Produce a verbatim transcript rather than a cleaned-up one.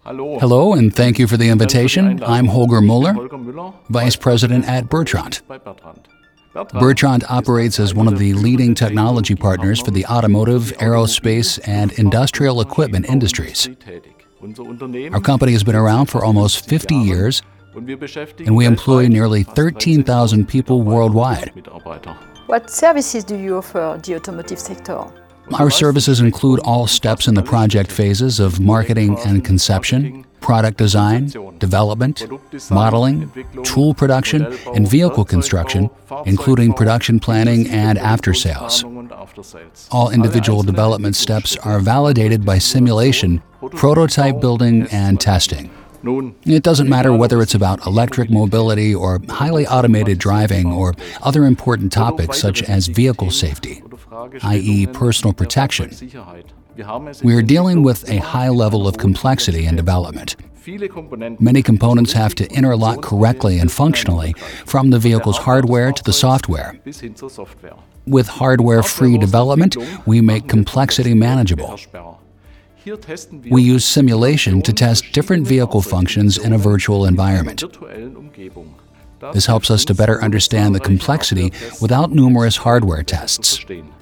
Hello, and thank you for the invitation. I'm Holger Muller, Vice President at Bertrand. Bertrand operates as one of the leading technology partners for the automotive, aerospace, and industrial equipment industries. Our company has been around for almost fifty years, and we employ nearly thirteen thousand people worldwide. What services do you offer the automotive sector? Our services include all steps in the project phases of marketing and conception, product design, development, modeling, tool production, and vehicle construction, including production planning and after-sales. All individual development steps are validated by simulation, prototype building, and testing. It doesn't matter whether it's about electric mobility or highly automated driving or other important topics such as vehicle safety, that is personal protection. We are dealing with a high level of complexity in development. Many components have to interlock correctly and functionally from the vehicle's hardware to the software. With hardware-free development, we make complexity manageable. We use simulation to test different vehicle functions in a virtual environment. This helps us to better understand the complexity without numerous hardware tests.